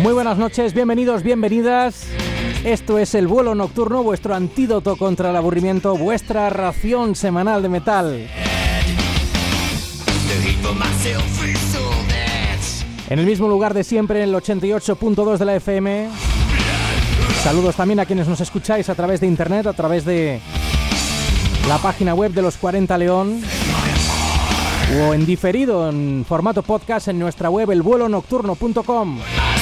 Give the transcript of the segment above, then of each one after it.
Muy buenas noches, bienvenidos, bienvenidas. Esto es El Vuelo Nocturno, vuestro antídoto contra el aburrimiento, vuestra ración semanal de metal. En el mismo lugar de siempre, en el 88.2 de la FM. Saludos también a quienes nos escucháis a través de internet, a través de la página web de Los 40 León, o en diferido, en formato podcast, en nuestra web elvuelonocturno.com.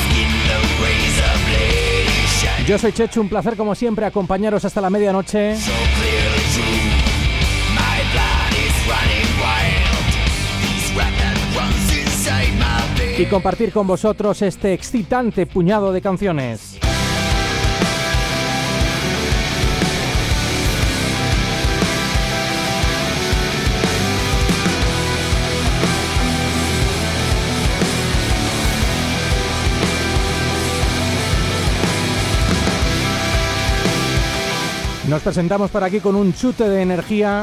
Yo soy Chechu, un placer como siempre acompañaros hasta la medianoche y compartir con vosotros este excitante puñado de canciones. Nos presentamos por aquí con un chute de energía.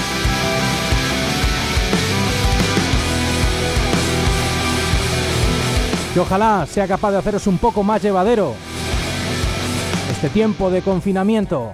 Que ojalá sea capaz de haceros un poco más llevadero este tiempo de confinamiento.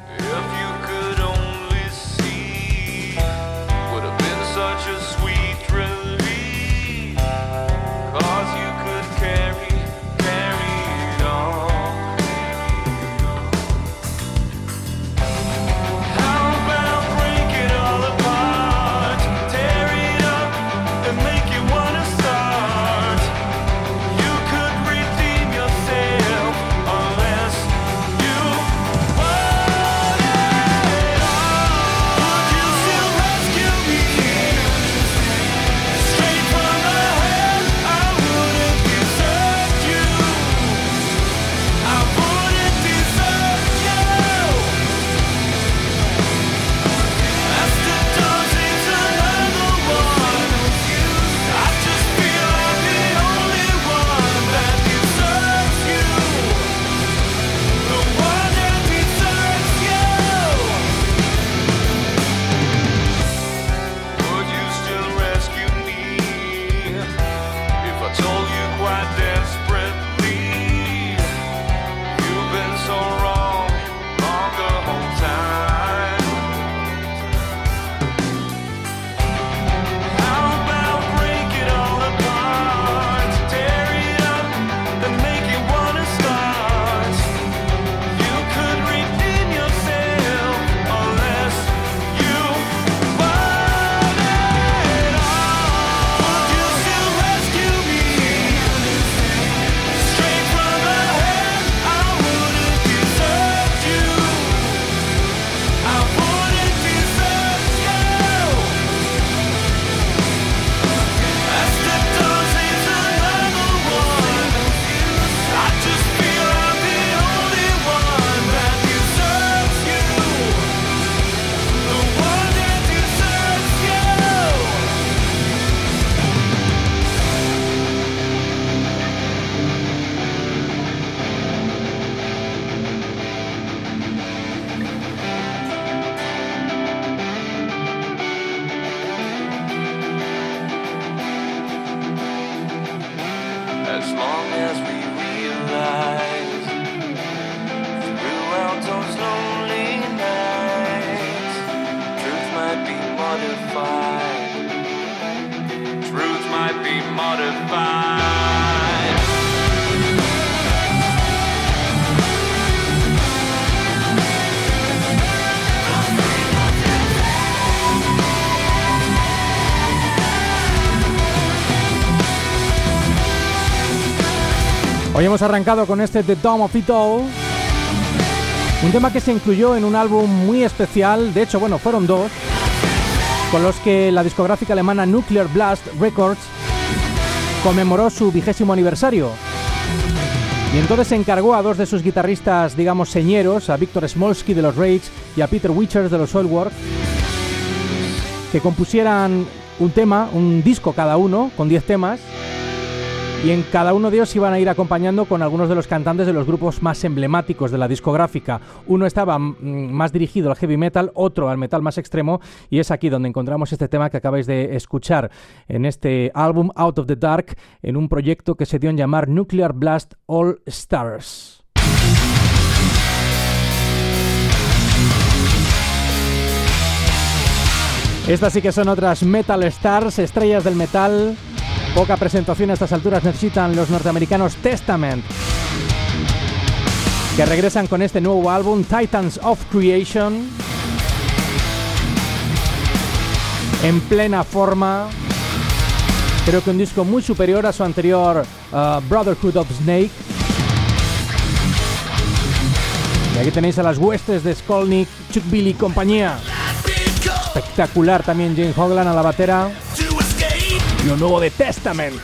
Hoy hemos arrancado con este The Dome of It All, un tema que se incluyó en un álbum muy especial, de hecho, bueno, fueron dos, con los que la discográfica alemana Nuclear Blast Records conmemoró su 20º aniversario. Y entonces se encargó a dos de sus guitarristas, digamos, señeros, a Viktor Smolsky de los Rage y a Peter Withers de los Soilwork, que compusieran un tema, un disco cada uno, con 10 temas, y en cada uno de ellos iban a ir acompañando con algunos de los cantantes de los grupos más emblemáticos de la discográfica. Uno estaba más dirigido al heavy metal, otro al metal más extremo, y es aquí donde encontramos este tema que acabáis de escuchar en este álbum Out of the Dark, en un proyecto que se dio en llamar Nuclear Blast All Stars. Estas sí que son otras Metal Stars, estrellas del metal. Poca presentación a estas alturas necesitan los norteamericanos Testament, que regresan con este nuevo álbum, Titans of Creation, en plena forma. Creo que un disco muy superior a su anterior Brotherhood of Snake. Y aquí tenéis a las huestes de Skolnick, Chuck Billy y compañía. Espectacular también Jane Hoglan a la batera. Y lo nuevo de Testament.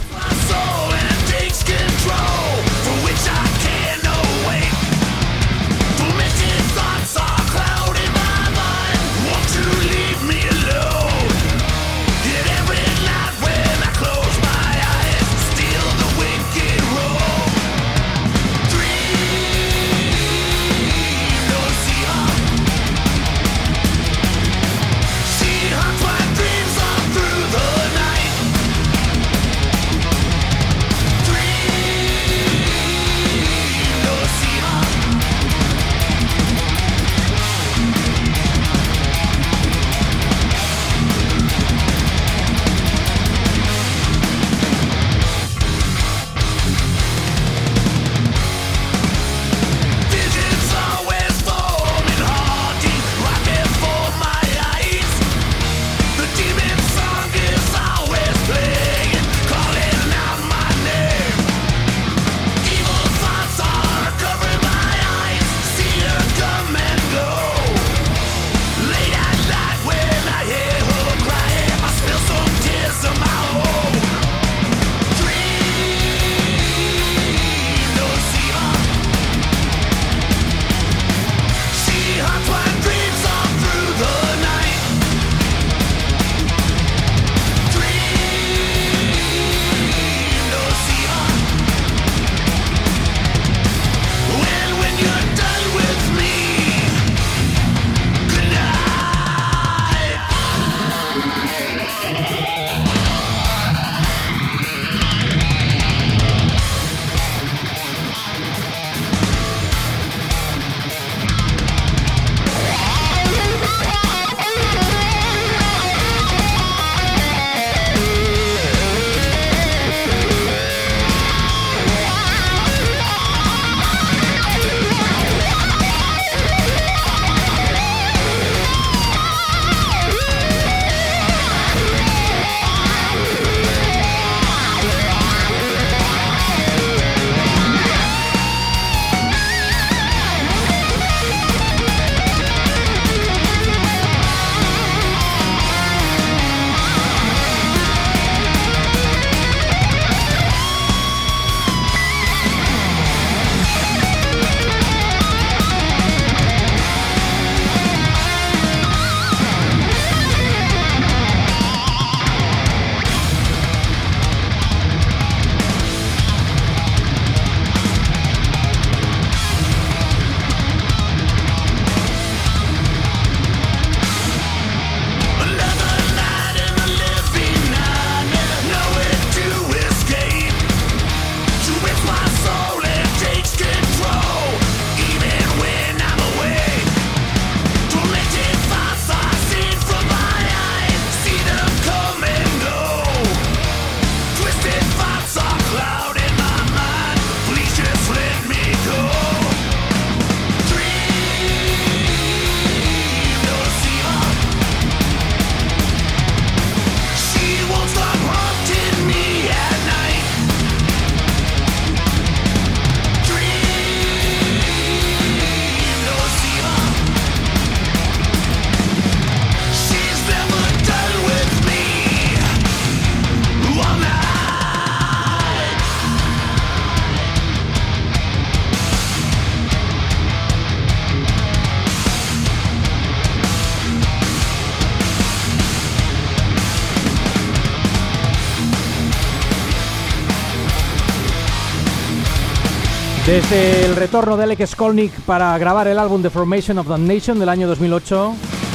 Desde el retorno de Alec Skolnick para grabar el álbum The Formation of the Nation del año 2008,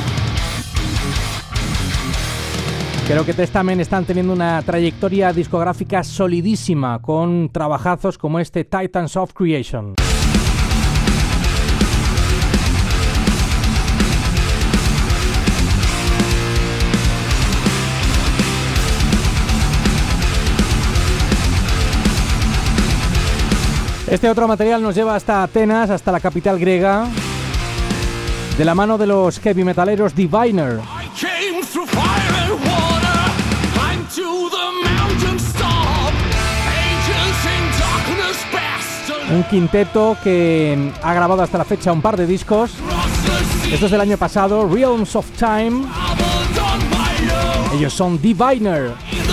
creo que Testament están teniendo una trayectoria discográfica solidísima, con trabajazos como este Titans of Creation. Este otro material nos lleva hasta Atenas, hasta la capital griega, de la mano de los heavy metaleros Diviner. Un quinteto que ha grabado hasta la fecha un par de discos. Esto es del año pasado, Realms of Time. Ellos son Diviner.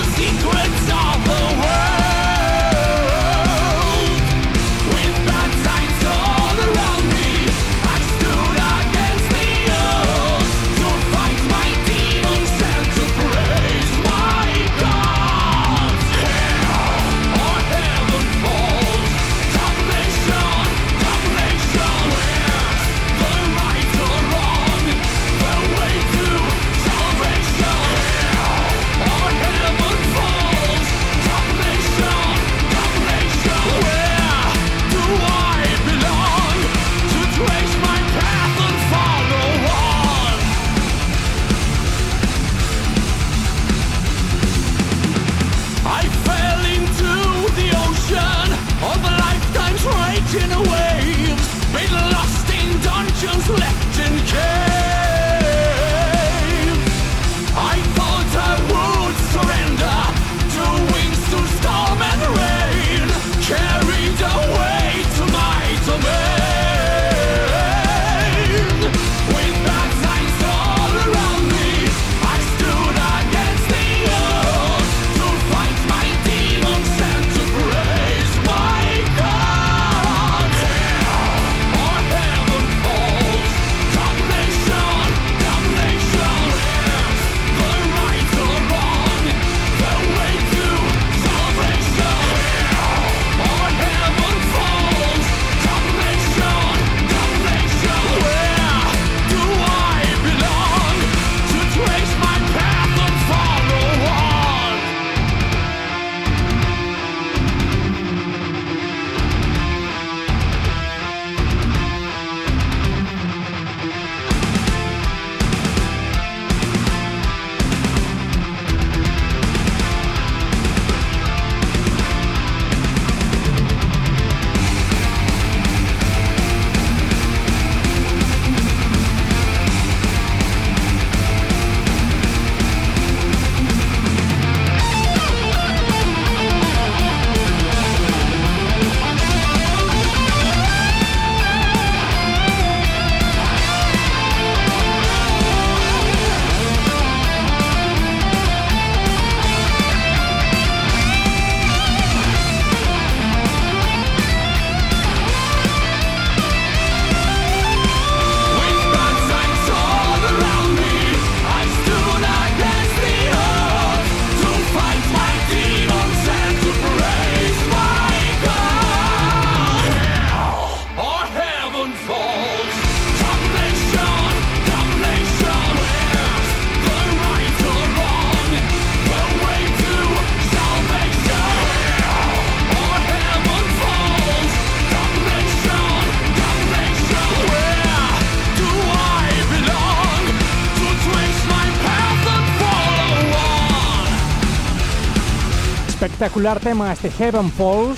Espectacular tema este Heaven Falls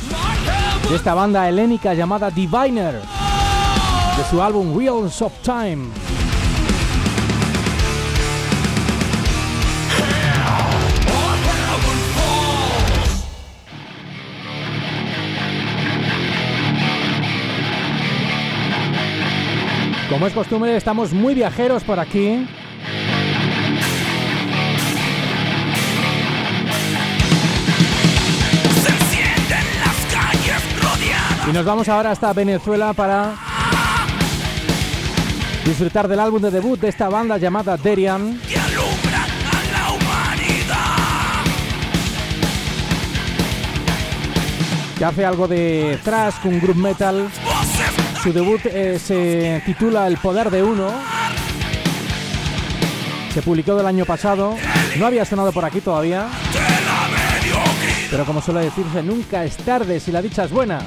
de esta banda helénica llamada Diviner, de su álbum Realms of Time. Como es costumbre, estamos muy viajeros por aquí. Y nos vamos ahora hasta Venezuela para disfrutar del álbum de debut de esta banda llamada Derian. que hace algo de thrash con groove metal. Su debut se titula El Poder de Uno. Se publicó el año pasado. No había sonado por aquí todavía, pero como suele decirse, nunca es tarde si la dicha es buena.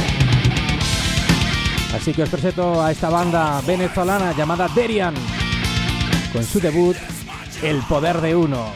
Así que os presento a esta banda venezolana llamada Derian, con su debut El Poder de Uno.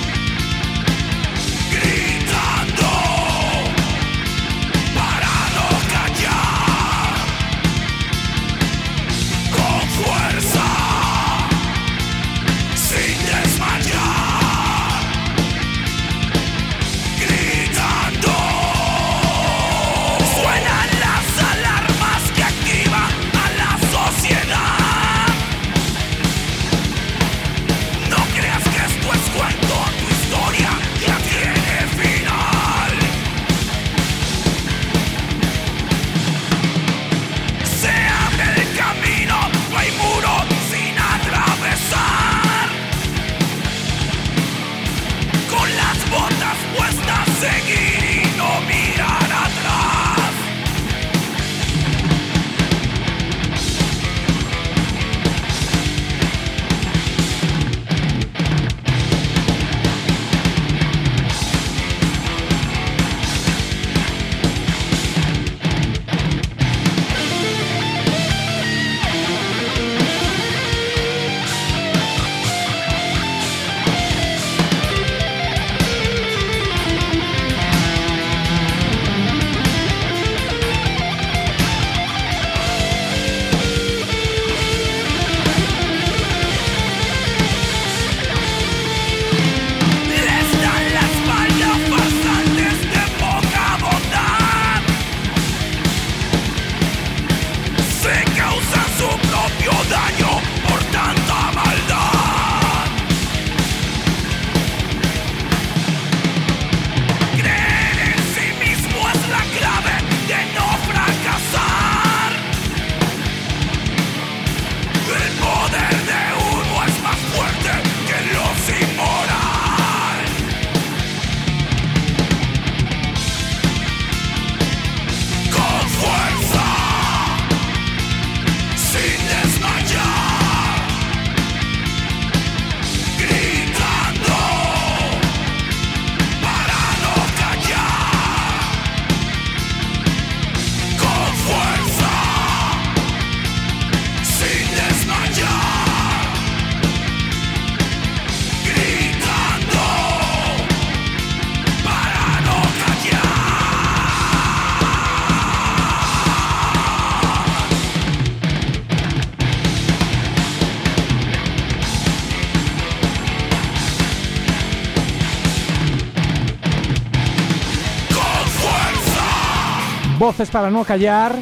Voces para no callar.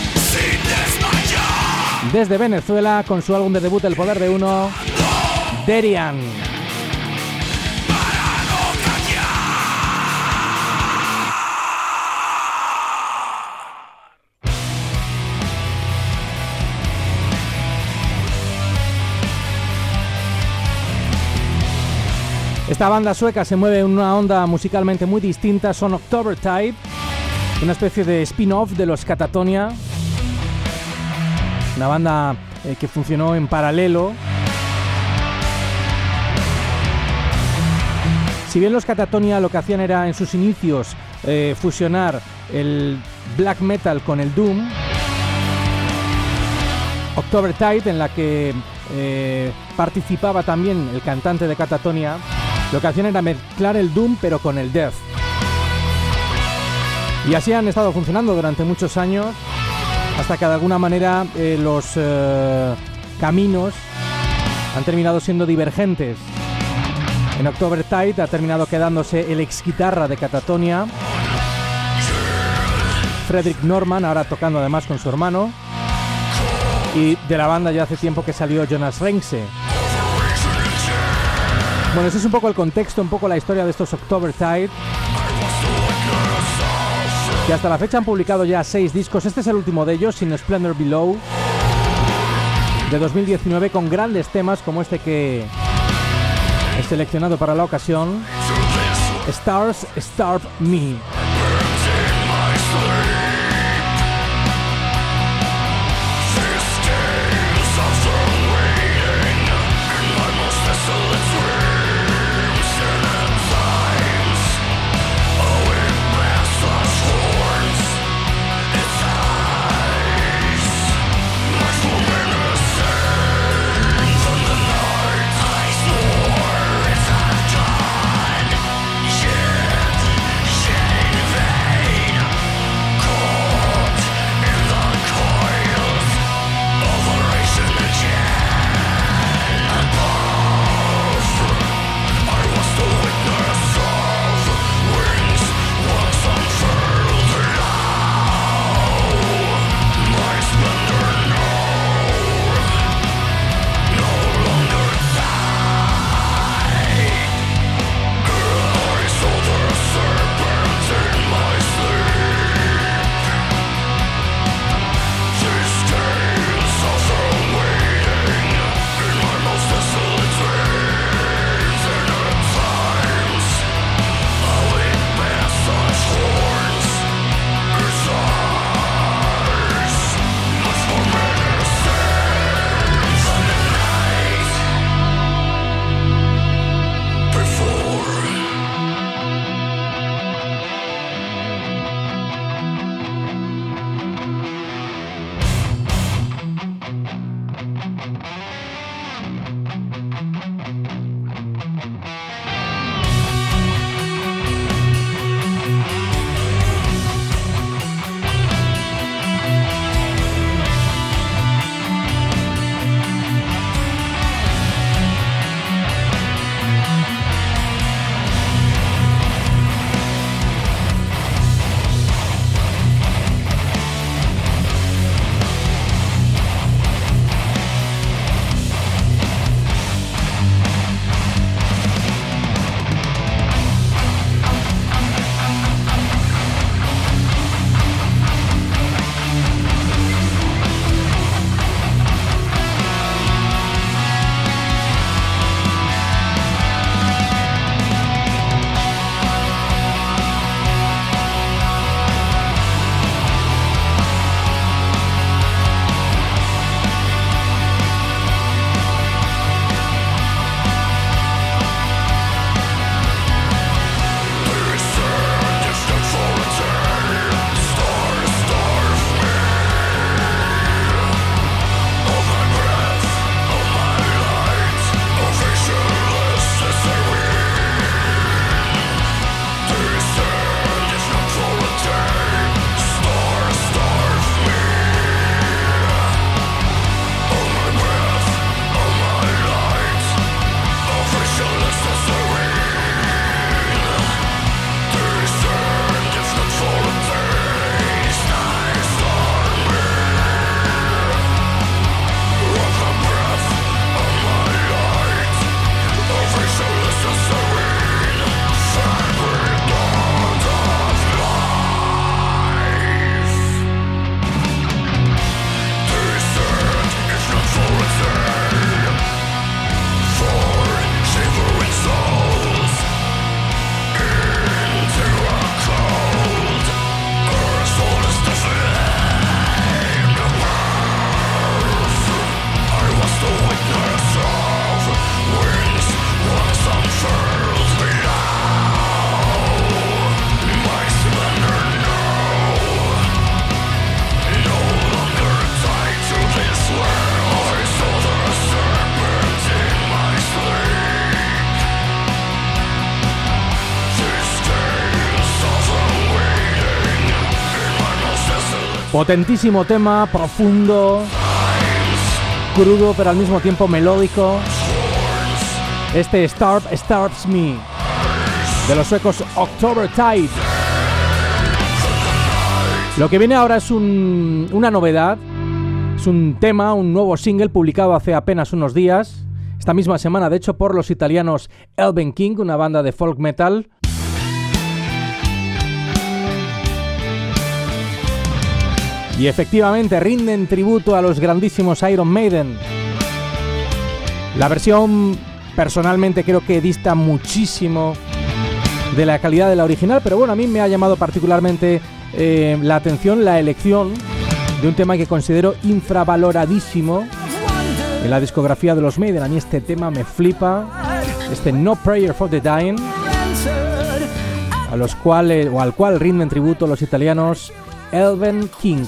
Desde Venezuela, con su álbum de debut El Poder de Uno, Derian. Esta banda sueca se mueve en una onda musicalmente muy distinta. Son Octobertide, una especie de spin-off de los Katatonia, una banda que funcionó en paralelo. Si bien los Katatonia lo que hacían era en sus inicios fusionar el black metal con el doom, Octobertide, en la que participaba también el cantante de Katatonia, lo que hacían era mezclar el doom pero con el death. Y así han estado funcionando durante muchos años, hasta que de alguna manera los caminos han terminado siendo divergentes. En Octobertide ha terminado quedándose el ex guitarra de Katatonia, Fredrik Norman, ahora tocando además con su hermano, y de la banda ya hace tiempo que salió Jonas Renkse. Bueno, ese es un poco el contexto, un poco la historia de estos Octobertide, que hasta la fecha han publicado ya 6 discos. Este es el último de ellos, In Splendor Below, de 2019, con grandes temas como este que he seleccionado para la ocasión, Stars Starve Me. Potentísimo tema, profundo, crudo pero al mismo tiempo melódico. Este Starves Me, de los suecos October Tide. Lo que viene ahora es una novedad, es un tema, un nuevo single publicado hace apenas unos días, esta misma semana de hecho, por los italianos Elven King, una banda de folk metal. Y efectivamente rinden tributo a los grandísimos Iron Maiden. La versión personalmente creo que dista muchísimo de la calidad de la original, pero bueno, a mí me ha llamado particularmente la atención la elección de un tema que considero infravaloradísimo en la discografía de los Maiden. A mí este tema me flipa, este No Prayer for the Dying, al cual rinden tributo los italianos Elven King.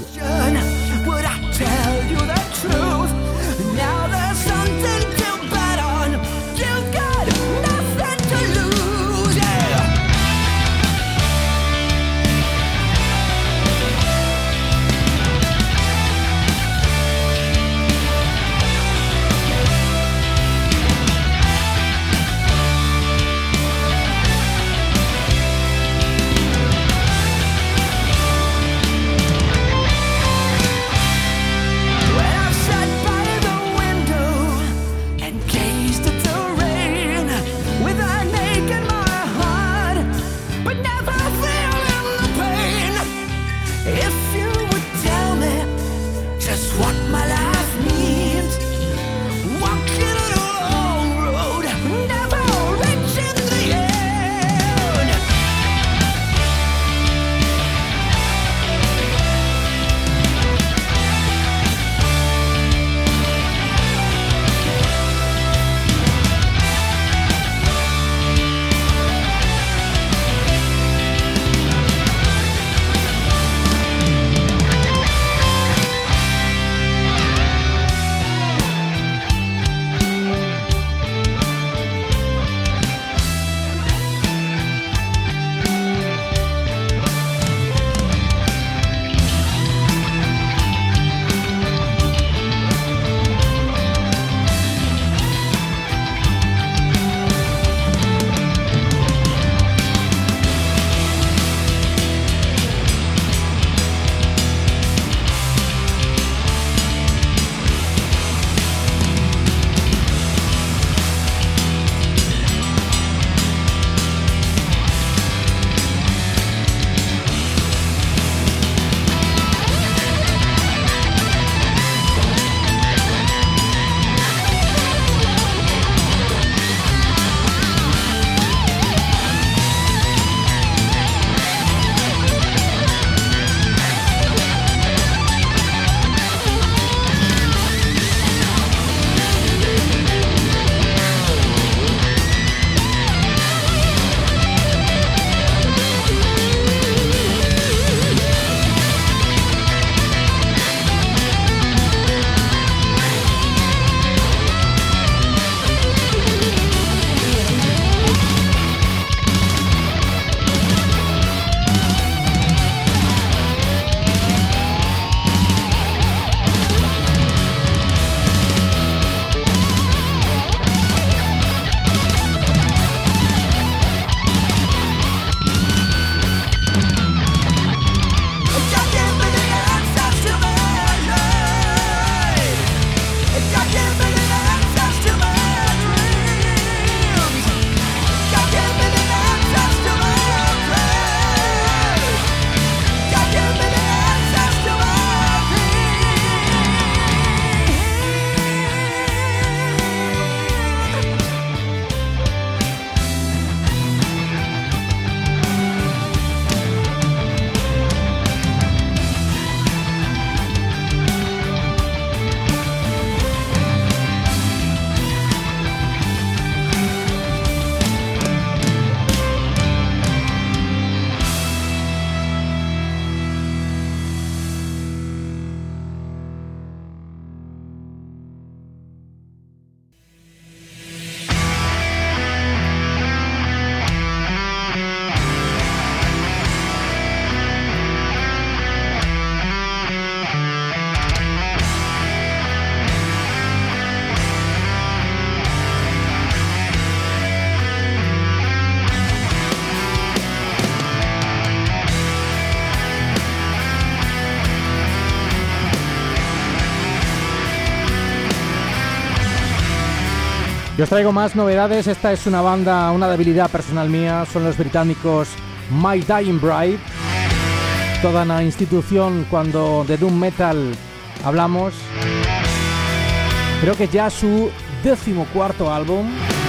Yo os traigo más novedades. Esta es una banda, una debilidad personal mía. Son los británicos My Dying Bride. Toda una institución cuando de Doom Metal hablamos. Creo que ya su 14º álbum.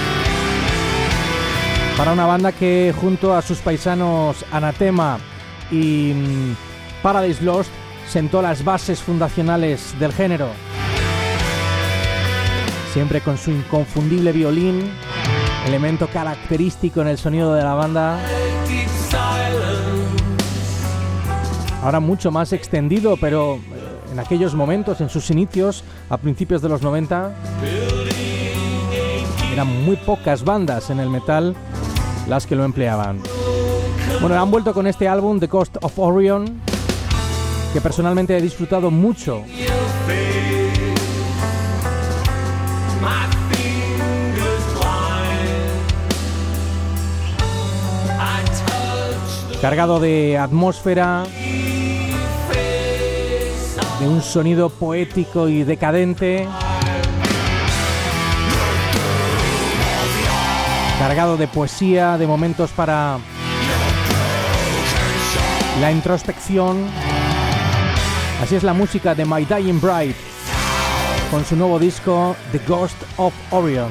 Para una banda que junto a sus paisanos Anathema y Paradise Lost sentó las bases fundacionales del género. Siempre con su inconfundible violín, elemento característico en el sonido de la banda. Ahora mucho más extendido, pero en aquellos momentos, en sus inicios, a principios de los 90, eran muy pocas bandas en el metal las que lo empleaban. Bueno, han vuelto con este álbum, The Ghost of Orion, que personalmente he disfrutado mucho. Cargado de atmósfera, de un sonido poético y decadente, cargado de poesía, de momentos para la introspección. Así es la música de My Dying Bride con su nuevo disco The Ghost of Orion.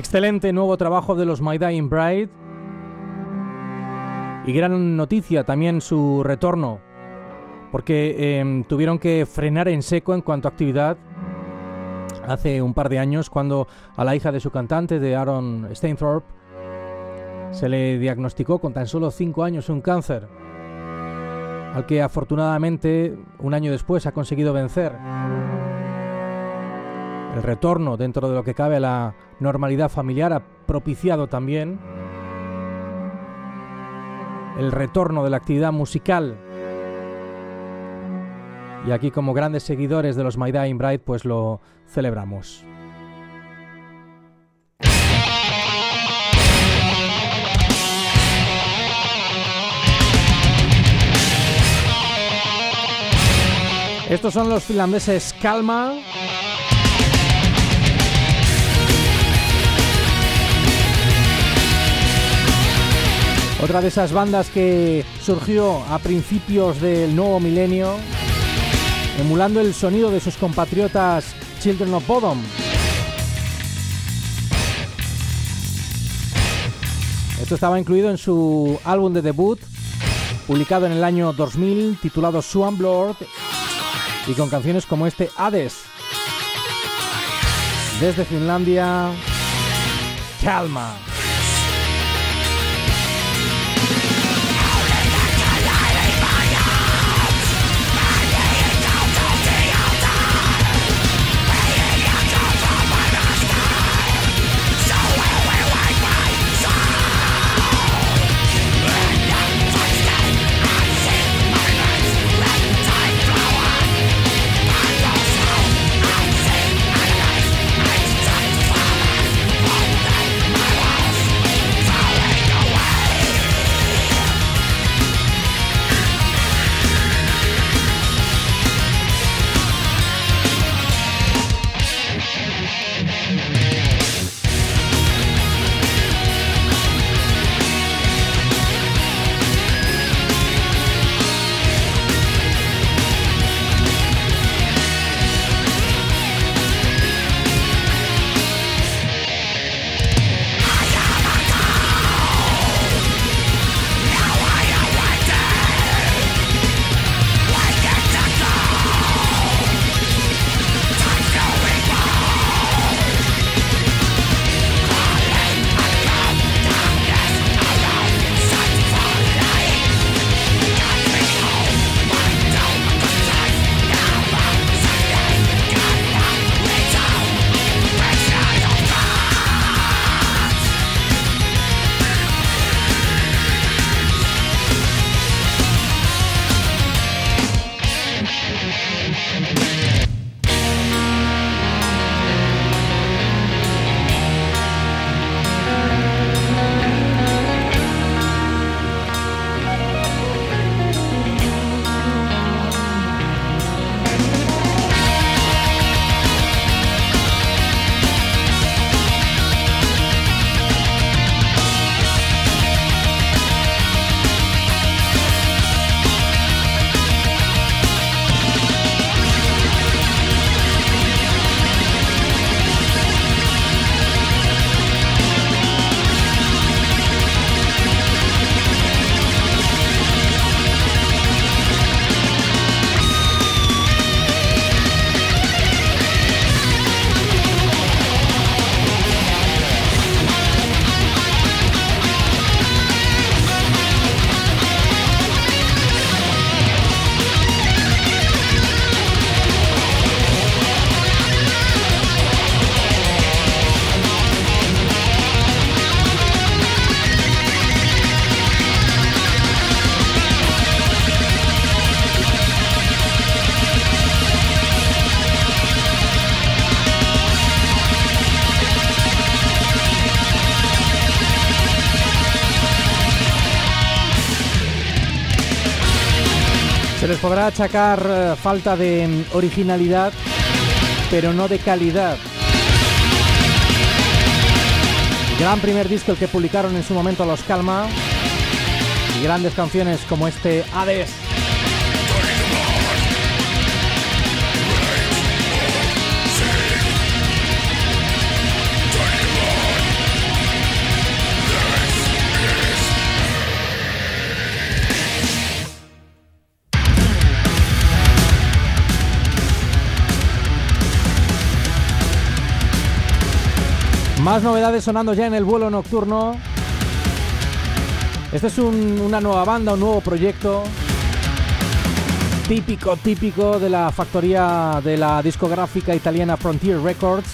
Excelente nuevo trabajo de los My Dying Bride. Y gran noticia también su retorno, porque tuvieron que frenar en seco en cuanto a actividad hace un par de años, cuando a la hija de su cantante, de Aaron Stainthorpe, se le diagnosticó con tan solo 5 años un cáncer, al que afortunadamente un año después ha conseguido vencer. El retorno dentro de lo que cabe a la normalidad familiar ha propiciado también el retorno de la actividad musical. Y aquí, como grandes seguidores de los My Dying Bride, pues lo celebramos. Estos son los finlandeses Kalmah. Otra de esas bandas que surgió a principios del nuevo milenio, emulando el sonido de sus compatriotas Children of Bodom. Esto estaba incluido en su álbum de debut, publicado en el año 2000, titulado Swamp Lord, y con canciones como este Hades. Desde Finlandia, Kalmah. Se les podrá achacar falta de originalidad, pero no de calidad. Gran primer disco el que publicaron en su momento los Kalmah, y grandes canciones como este Hades. Más novedades sonando ya en el vuelo nocturno. Este es una nueva banda, un nuevo proyecto típico de la factoría de la discográfica italiana Frontier Records,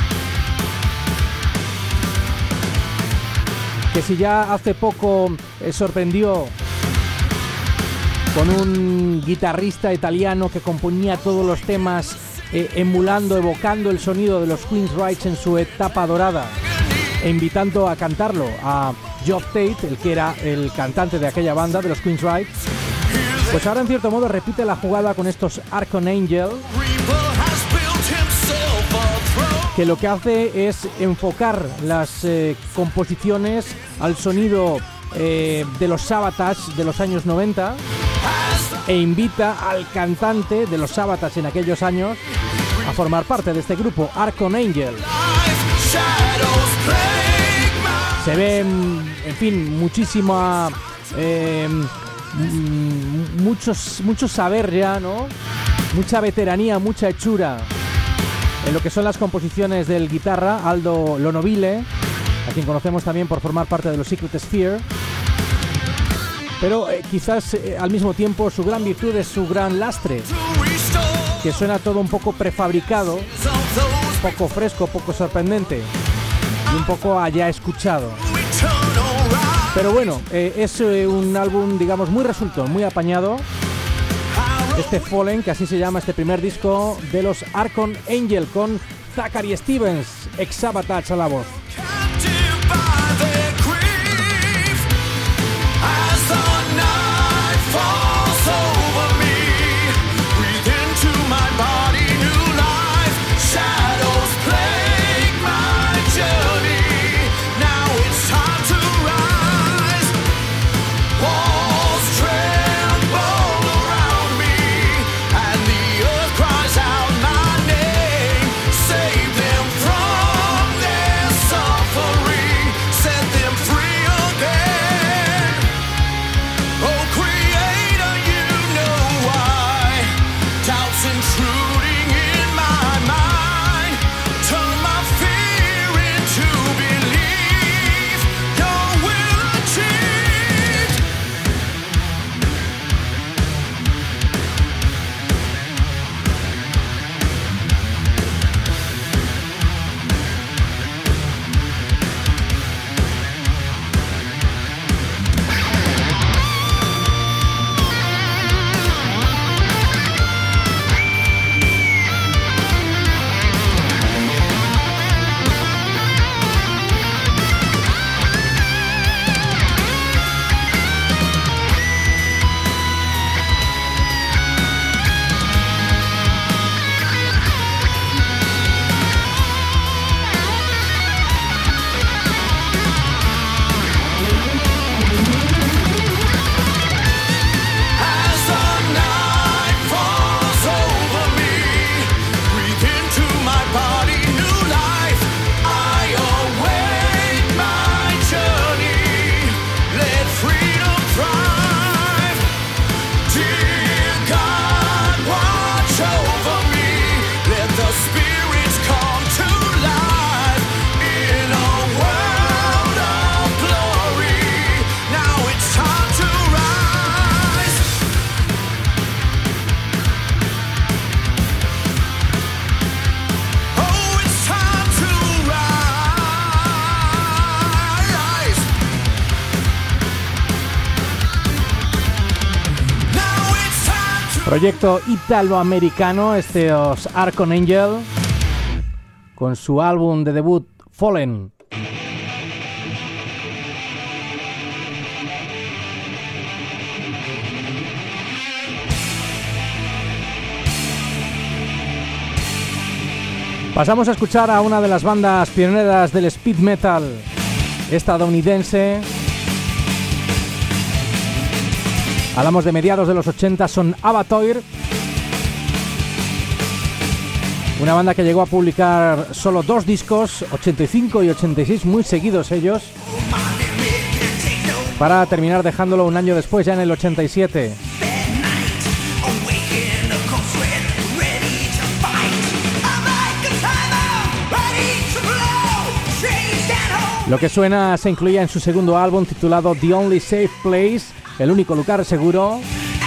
que si ya hace poco sorprendió con un guitarrista italiano que componía todos los temas emulando, evocando el sonido de los Queensryche en su etapa dorada e invitando a cantarlo a Geoff Tate, el que era el cantante de aquella banda de los Queensryche, pues ahora en cierto modo repite la jugada con estos Archon Angel, que lo que hace es enfocar las composiciones al sonido de los Savatage de los años 90 e invita al cantante de los Savatage en aquellos años a formar parte de este grupo, Archon Angel. Se ve, en fin, muchísima... mucho saber ya, ¿no? Mucha veteranía, mucha hechura en lo que son las composiciones del guitarra Aldo Lonobile, a quien conocemos también por formar parte de los Secret Sphere. Pero quizás al mismo tiempo su gran virtud es su gran lastre, que suena todo un poco prefabricado, poco fresco, poco sorprendente y un poco ya escuchado. Pero bueno, es un álbum, digamos, muy resuelto, muy apañado. Este Fallen, que así se llama este primer disco de los Archon Angel, con Zachary Stevens, ex Savatage a la voz. Proyecto italoamericano, estos Archon Angel, con su álbum de debut Fallen. Pasamos a escuchar a una de las bandas pioneras del speed metal estadounidense. Hablamos de mediados de los 80, son Abattoir, una banda que llegó a publicar solo 2 discos, 85 y 86, muy seguidos ellos, para terminar dejándolo un año después, ya en el 87. Lo que suena se incluía en su segundo álbum titulado The Only Safe Place, el único lugar seguro.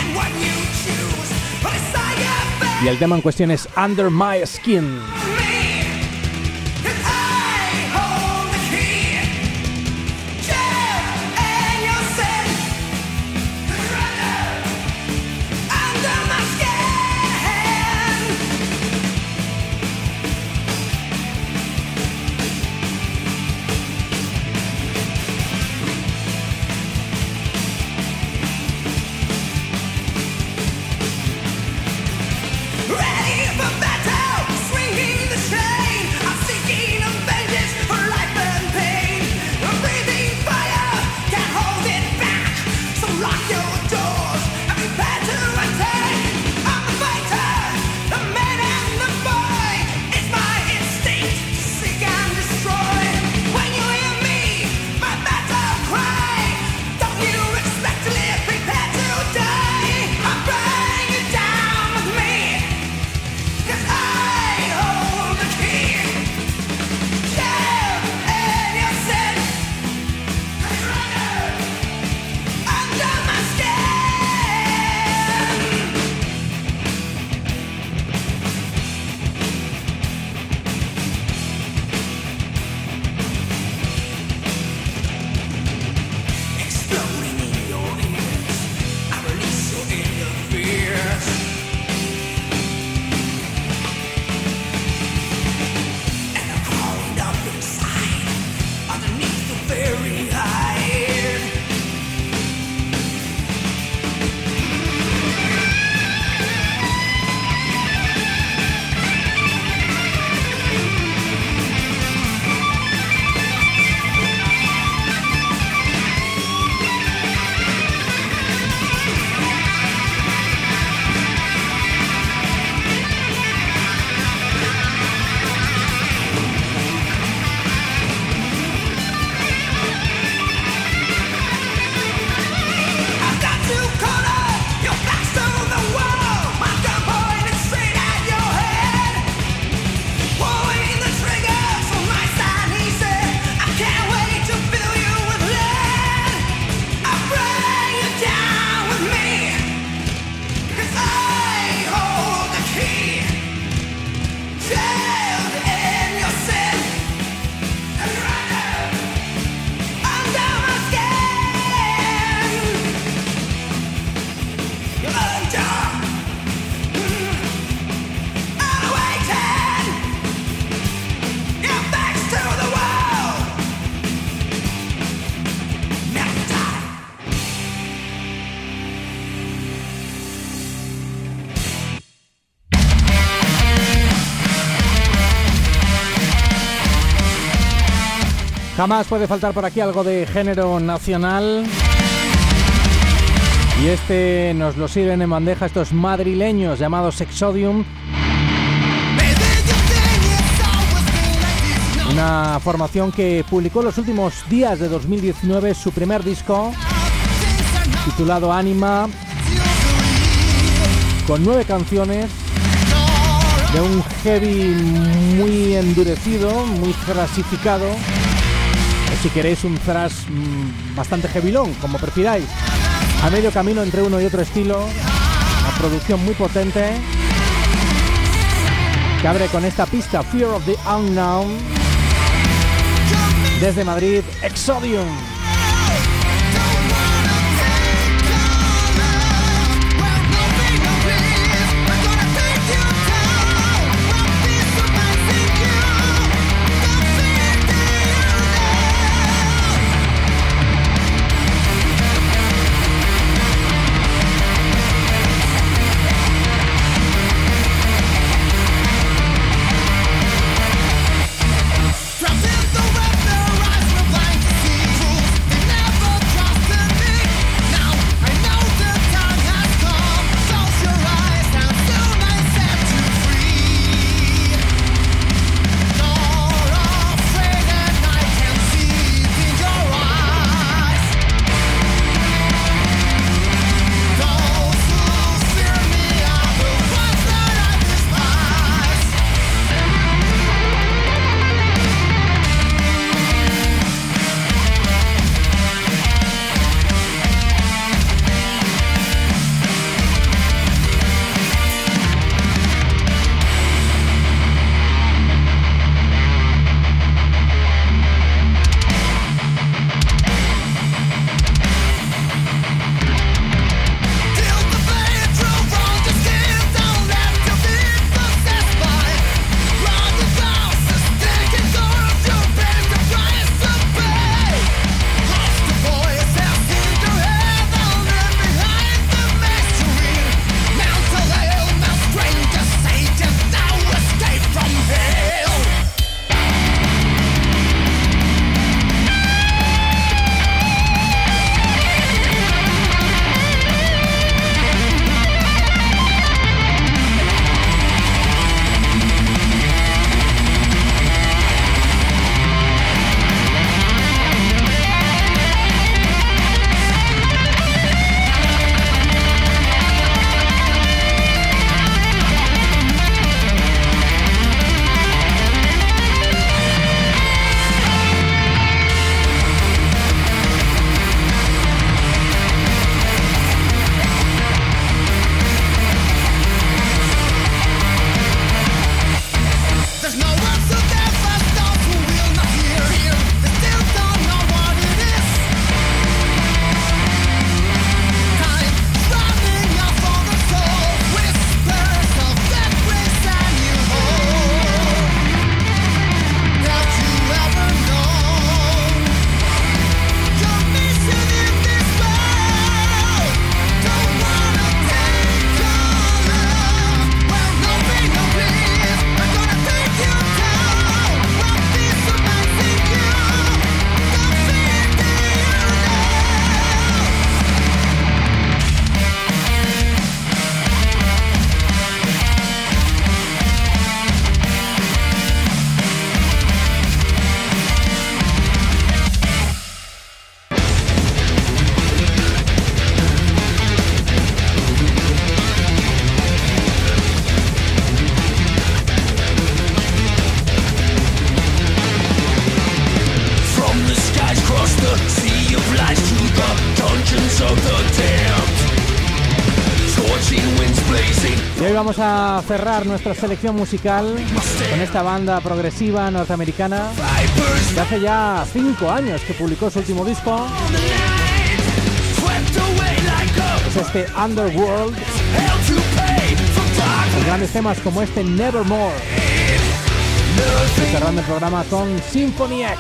Y el tema en cuestión es Under My Skin. Jamás puede faltar por aquí algo de género nacional. Y este nos lo sirven en bandeja estos madrileños llamados Exodium. Una formación que publicó los últimos días de 2019 su primer disco, titulado Anima, con 9 canciones de un heavy muy endurecido, muy thrashificado, o si queréis un thrash bastante heavylón, como prefiráis, a medio camino entre uno y otro estilo. Una producción muy potente que abre con esta pista Fear of the Unknown. Desde Madrid, Exodium. Dropping the red, the rise, we're blind to see. hoy vamos a cerrar nuestra selección musical con esta banda progresiva norteamericana que hace ya 5 años que publicó su último disco. Es este Underworld, con grandes temas como este Nevermore. Y cerrando el programa con Symphony X.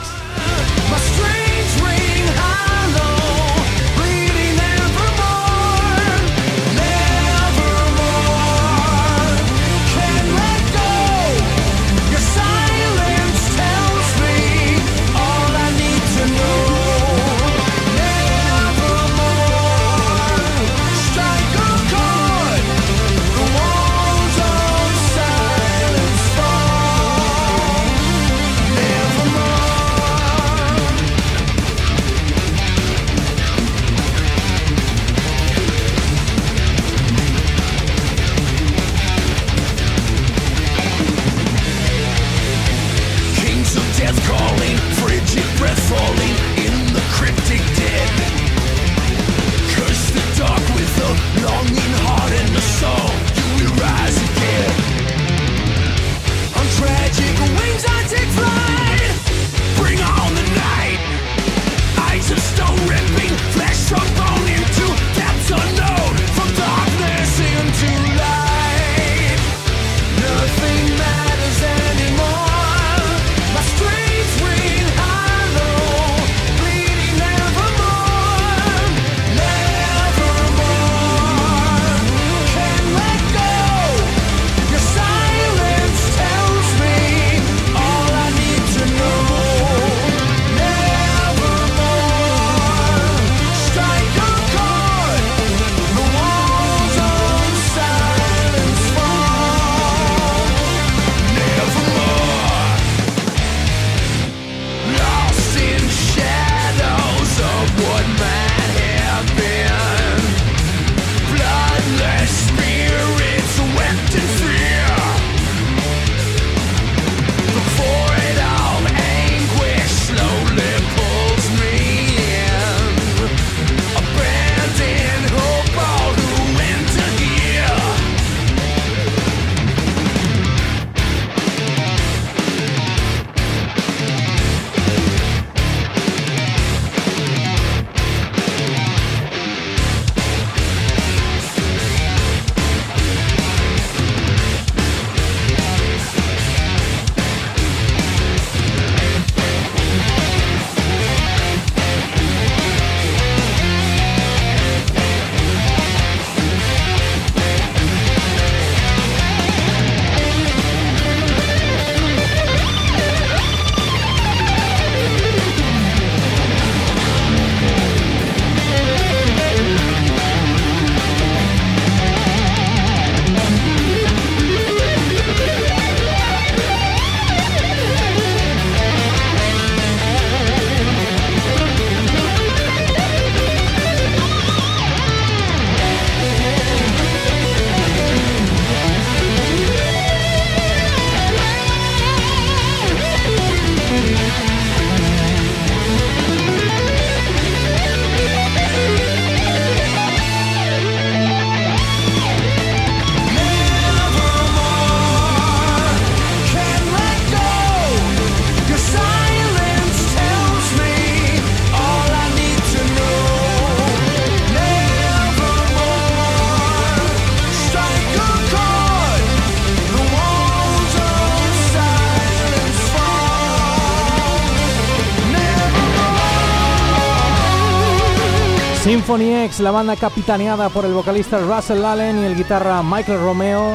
Symphony X, la banda capitaneada por el vocalista Russell Allen y el guitarra Michael Romeo.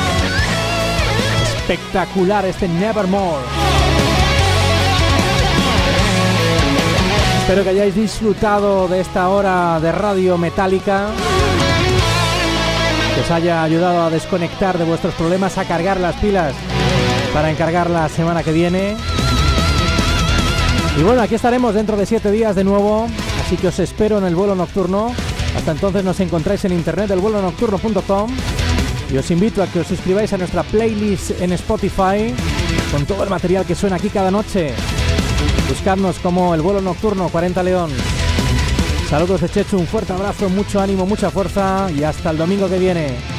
Espectacular este Nevermore. Espero que hayáis disfrutado de esta hora de radio metálica, que os haya ayudado a desconectar de vuestros problemas, a cargar las pilas para encargar la semana que viene. Y bueno, aquí estaremos dentro de 7 días de nuevo, así que os espero en el vuelo nocturno. Hasta entonces nos encontráis en internet, elvuelonocturno.com, y os invito a que os suscribáis a nuestra playlist en Spotify con todo el material que suena aquí cada noche. Buscadnos como El Vuelo Nocturno 40 León. Saludos de Chechu, un fuerte abrazo, mucho ánimo, mucha fuerza y hasta el domingo que viene.